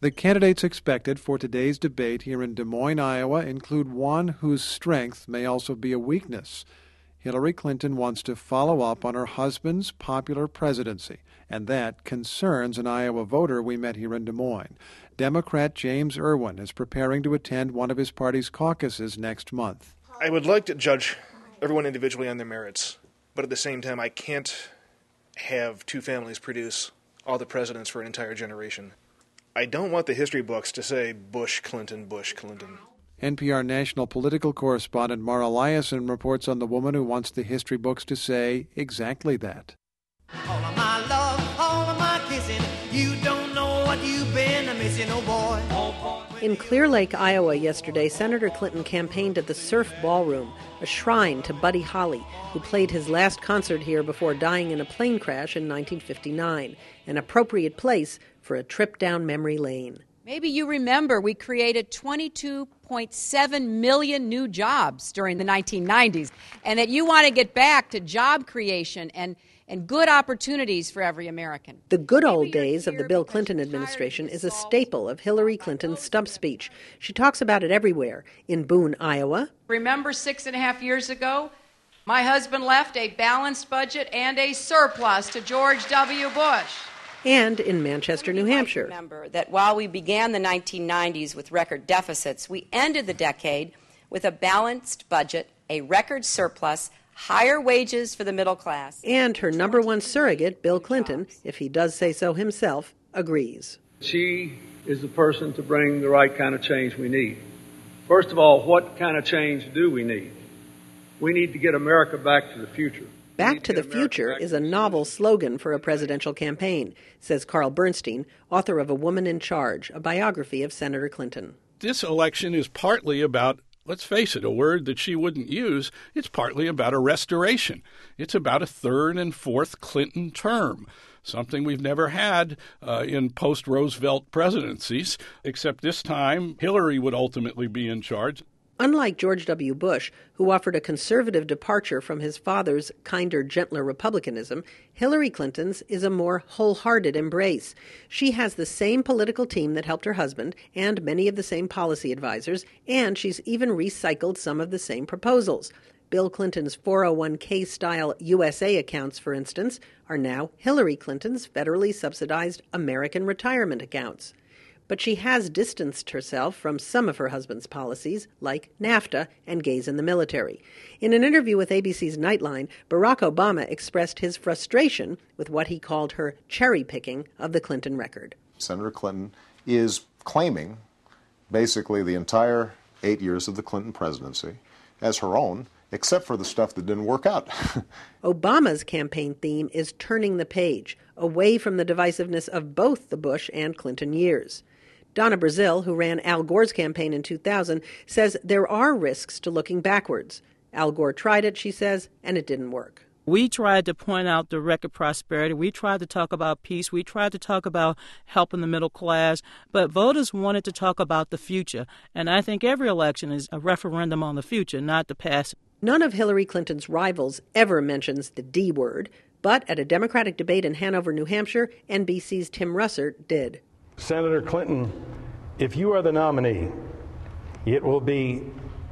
The candidates expected for today's debate here in Des Moines, Iowa, include one whose strength may also be a weakness. Hillary Clinton wants to follow up on her husband's popular presidency, and that concerns an Iowa voter we met here in Des Moines. Democrat James Irwin is preparing to attend one of his party's caucuses next month. I would like to judge everyone individually on their merits, but at the same time, I can't have two families produce all the presidents for an entire generation. I don't want the history books to say Bush, Clinton, Bush, Clinton. NPR national political correspondent Mara Liasson reports on the woman who wants the history books to say exactly that. All of my love, all of my kissing, you don't know what you've been missing, oh boy. In Clear Lake, Iowa yesterday, Senator Clinton campaigned at the Surf Ballroom, a shrine to Buddy Holly, who played his last concert here before dying in a plane crash in 1959, an appropriate place for a trip down memory lane. Maybe you remember we created 22.7 million new jobs during the 1990s, and that you want to get back to job creation and good opportunities for every American. The good old days of the Bill Clinton administration is a staple of Hillary Clinton's stump speech. She talks about it everywhere. In Boone, Iowa. Remember 6.5 years ago? My husband left a balanced budget and a surplus to George W. Bush. And in Manchester, New Hampshire. Remember that while we began the 1990s with record deficits, we ended the decade with a balanced budget, a record surplus, higher wages for the middle class. And her number one surrogate, Bill Clinton, if he does say so himself, agrees. She is the person to bring the right kind of change we need. First of all, what kind of change do we need? We need to get America back to the future. Back to the future is a novel slogan for a presidential campaign, says Carl Bernstein, author of A Woman in Charge, a biography of Senator Clinton. This election is partly about, let's face it, a word that she wouldn't use, it's partly about a restoration. It's about a third and fourth Clinton term, something we've never had in post-Roosevelt presidencies, except this time Hillary would ultimately be in charge. Unlike George W. Bush, who offered a conservative departure from his father's kinder, gentler republicanism, Hillary Clinton's is a more wholehearted embrace. She has the same political team that helped her husband and many of the same policy advisors, and she's even recycled some of the same proposals. Bill Clinton's 401k-style USA accounts, for instance, are now Hillary Clinton's federally subsidized American retirement accounts. But she has distanced herself from some of her husband's policies, like NAFTA and gays in the military. In an interview with ABC's Nightline, Barack Obama expressed his frustration with what he called her cherry-picking of the Clinton record. Senator Clinton is claiming basically the entire 8 years of the Clinton presidency as her own, except for the stuff that didn't work out. Obama's campaign theme is turning the page, away from the divisiveness of both the Bush and Clinton years. Donna Brazile, who ran Al Gore's campaign in 2000, says there are risks to looking backwards. Al Gore tried it, she says, and it didn't work. We tried to point out the record prosperity. We tried to talk about peace. We tried to talk about helping the middle class. But voters wanted to talk about the future. And I think every election is a referendum on the future, not the past. None of Hillary Clinton's rivals ever mentions the D word, but at a Democratic debate in Hanover, New Hampshire, NBC's Tim Russert did. Senator Clinton, if you are the nominee, it will be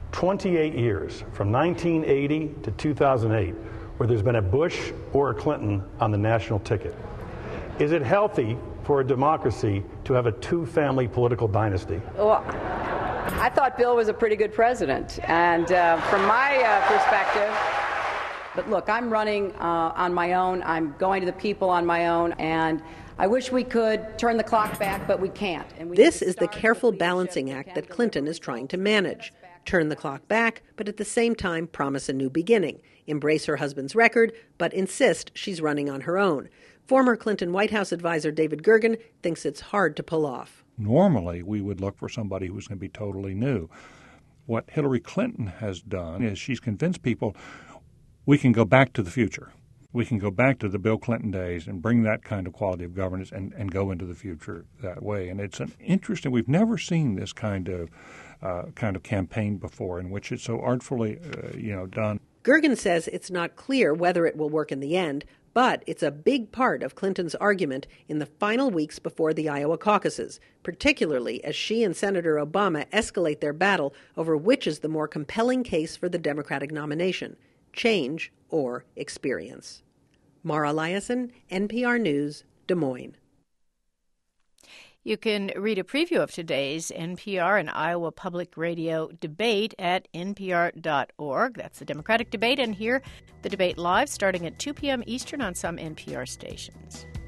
28 years, from 1980 to 2008, where there's been a Bush or a Clinton on the national ticket. Is it healthy for a democracy to have a two-family political dynasty? Well, I thought Bill was a pretty good president, and from my perspective, but look, I'm running on my own. I'm going to the people on my own, and I wish we could turn the clock back, but we can't. This is the careful balancing act that Clinton is trying to manage. Turn the clock back, but at the same time promise a new beginning. Embrace her husband's record, but insist she's running on her own. Former Clinton White House advisor David Gergen thinks it's hard to pull off. Normally, we would look for somebody who's going to be totally new. What Hillary Clinton has done is she's convinced people we can go back to the future. We can go back to the Bill Clinton days and bring that kind of quality of governance and go into the future that way. And it's an interesting, we've never seen this kind of campaign before in which it's so artfully, done. Gergen says it's not clear whether it will work in the end, But it's a big part of Clinton's argument in the final weeks before the Iowa caucuses, particularly as she and Senator Obama escalate their battle over which is the more compelling case for the Democratic nomination, change or experience. Mara Liasson, NPR News, Des Moines. You can read a preview of today's NPR and Iowa Public Radio debate at npr.org. That's the Democratic debate, and hear the debate live starting at 2 p.m. Eastern on some NPR stations.